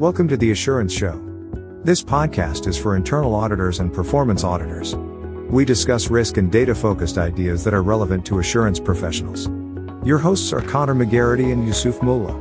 Welcome to the Assurance Show. This podcast is for internal auditors and performance auditors. We discuss risk and data-focused ideas that are relevant to assurance professionals. Your hosts are Connor McGarity and Yusuf Mullah.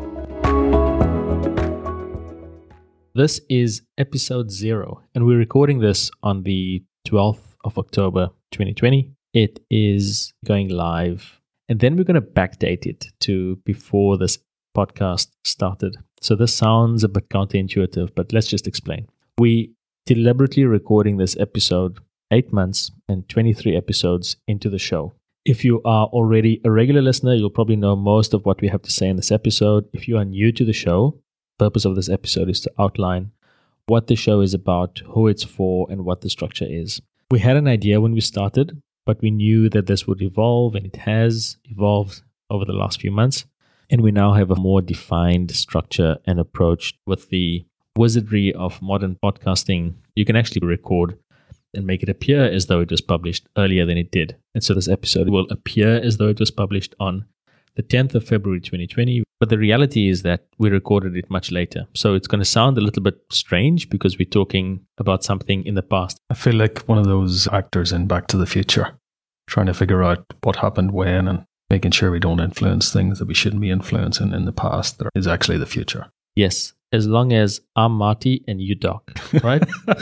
This is episode 0, and we're recording this on the 12th of October 2020. It is going live, and then we're going to backdate it to before this podcast started. So this sounds a bit counterintuitive, but let's just explain. We deliberately recording this episode 8 months and 23 episodes into the show. If you are already a regular listener, you'll probably know most of what we have to say in this episode. If you are new to the show, the purpose of this episode is to outline what the show is about, who it's for, and what the structure is. We had an idea when we started, but we knew that this would evolve, and it has evolved over the last few months. And we now have a more defined structure and approach with the wizardry of modern podcasting. You can actually record and make it appear as though it was published earlier than it did. And so this episode will appear as though it was published on the 10th of February 2020. But the reality is that we recorded it much later. So it's going to sound a little bit strange because we're talking about something in the past. I feel like one of those actors in Back to the Future, trying to figure out what happened when and making sure we don't influence things that we shouldn't be influencing in the past that is actually the future. Yes, as long as I'm Marty and you Doc, right?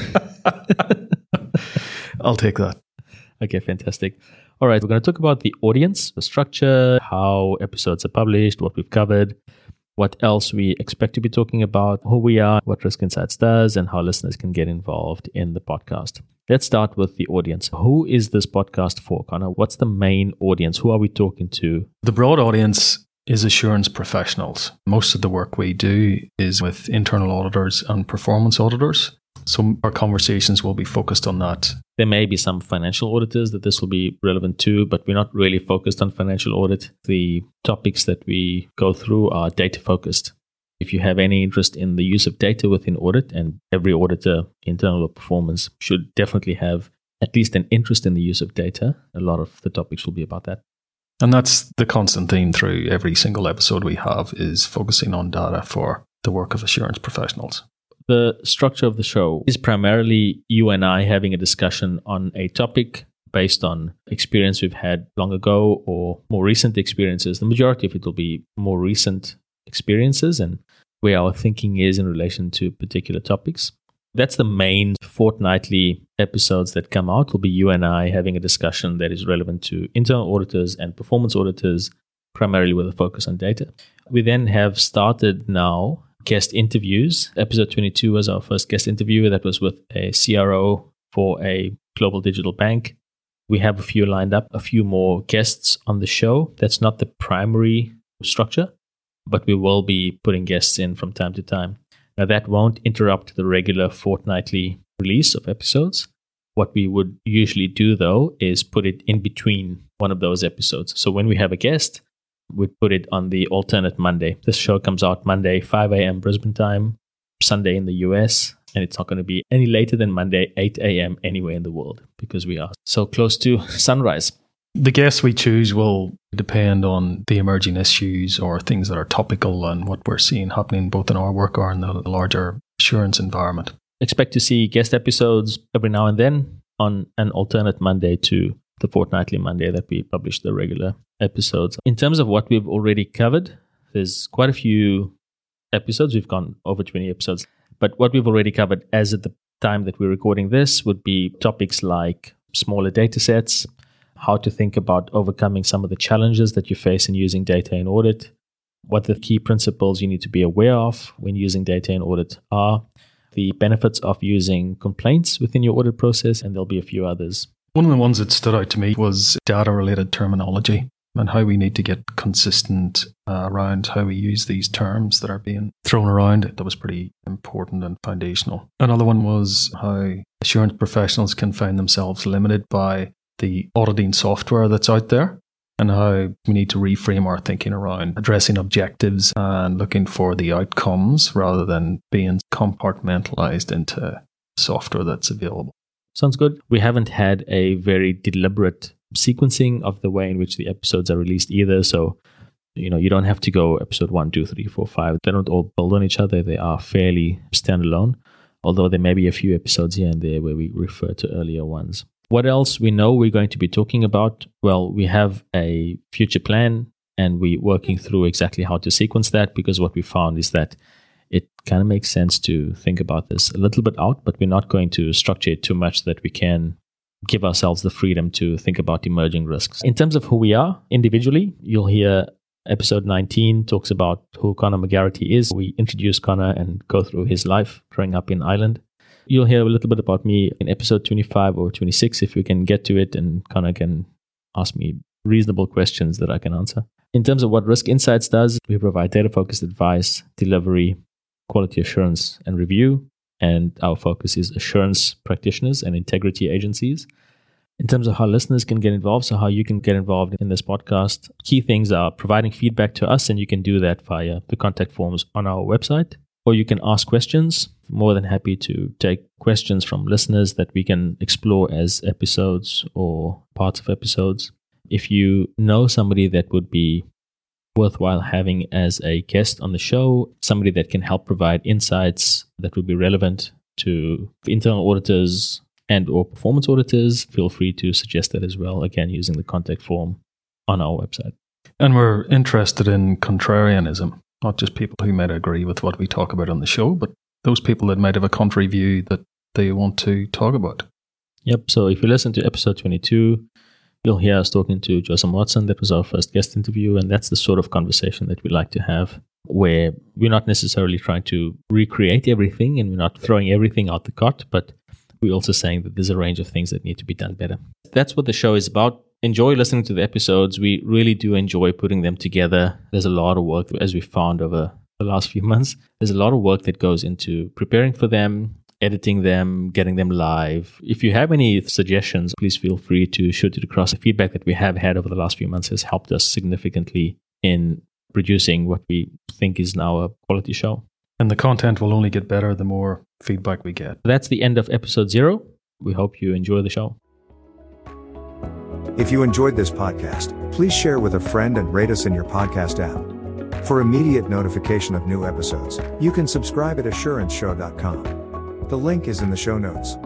I'll take that. Okay, fantastic. All right, we're going to talk about the audience, the structure, how episodes are published, what we've covered, what else we expect to be talking about, who we are, what Risk Insights does, and how listeners can get involved in the podcast. Let's start with the audience. Who is this podcast for, Connor? What's the main audience? Who are we talking to? The broad audience is assurance professionals. Most of the work we do is with internal auditors and performance auditors. So our conversations will be focused on that. There may be some financial auditors that this will be relevant to, but we're not really focused on financial audit. The topics that we go through are data focused. If you have any interest in the use of data within audit, and every auditor, internal or performance, should definitely have at least an interest in the use of data, a lot of the topics will be about that. And that's the constant theme through every single episode we have, is focusing on data for the work of assurance professionals. The structure of the show is primarily you and I having a discussion on a topic based on experience we've had long ago or more recent experiences. The majority of it will be more recent experiences and where our thinking is in relation to particular topics. That's the main fortnightly episodes that come out. Will be you and I having a discussion that is relevant to internal auditors and performance auditors, primarily with a focus on data. We then have started now guest interviews. Episode 22 was our first guest interview. That was with a CRO for a global digital bank. We have a few lined up, a few more guests on the show. That's not the primary structure, but we will be putting guests in from time to time. Now, that won't interrupt the regular fortnightly release of episodes. What we would usually do, though, is put it in between one of those episodes. So when we have a guest, we'd put it on the alternate Monday. This show comes out Monday, 5 a.m. Brisbane time, Sunday in the US, and it's not going to be any later than Monday, 8 a.m. anywhere in the world because we are so close to sunrise. The guests we choose will depend on the emerging issues or things that are topical and what we're seeing happening both in our work or in the larger assurance environment. Expect to see guest episodes every now and then on an alternate Monday to the fortnightly Monday that we publish the regular episodes. In terms of what we've already covered, there's quite a few episodes. We've gone over 20 episodes. But what we've already covered as at the time that we're recording this would be topics like smaller data sets, how to think about overcoming some of the challenges that you face in using data in audit, what the key principles you need to be aware of when using data in audit are, the benefits of using complaints within your audit process, and there'll be a few others. One of the ones that stood out to me was data-related terminology and how we need to get consistent around how we use these terms that are being thrown around. That was pretty important and foundational. Another one was how assurance professionals can find themselves limited by the auditing software that's out there and how we need to reframe our thinking around addressing objectives and looking for the outcomes rather than being compartmentalized into software that's available. Sounds good. We haven't had a very deliberate sequencing of the way in which the episodes are released either. So You don't have to go episode 1, 2, 3, 4, 5. They don't all build on each other. They are fairly standalone, although there may be a few episodes here and there where we refer to earlier ones. What else we know we're going to be talking about? Well, we have a future plan and we're working through exactly how to sequence that, because what we found is that it kind of makes sense to think about this a little bit out, but we're not going to structure it too much that we can give ourselves the freedom to think about emerging risks. In terms of who we are individually, you'll hear episode 19 talks about who Conor McGarity is. We introduce Conor and go through his life growing up in Ireland. You'll hear a little bit about me in episode 25 or 26 if we can get to it, and Conor can ask me reasonable questions that I can answer. In terms of what Risk Insights does, we provide data-focused advice, delivery, quality assurance, and review. And our focus is assurance practitioners and integrity agencies. In terms of how listeners can get involved, so how you can get involved in this podcast, key things are providing feedback to us, and you can do that via the contact forms on our website. Or you can ask questions. More than happy to take questions from listeners that we can explore as episodes or parts of episodes. If you know somebody that would be worthwhile having as a guest on the show, somebody that can help provide insights that would be relevant to internal auditors and or performance auditors, feel free to suggest that as well, again, using the contact form on our website. And we're interested in contrarianism. Not just people who might agree with what we talk about on the show, but those people that might have a contrary view that they want to talk about. Yep. So if you listen to episode 22, you'll hear us talking to Josam Watson. That was our first guest interview. And that's the sort of conversation that we like to have, where we're not necessarily trying to recreate everything and we're not throwing everything out the cot, but we're also saying that there's a range of things that need to be done better. That's what the show is about. Enjoy listening to the episodes. We really do enjoy putting them together. There's a lot of work, as we found over the last few months. There's a lot of work that goes into preparing for them, editing them, getting them live. If you have any suggestions, please feel free to shoot it across. The feedback that we have had over the last few months has helped us significantly in producing what we think is now a quality show. And the content will only get better the more feedback we get. That's the end of episode 0. We hope you enjoy the show. If you enjoyed this podcast, please share with a friend and rate us in your podcast app. For immediate notification of new episodes, you can subscribe at assuranceshow.com. The link is in the show notes.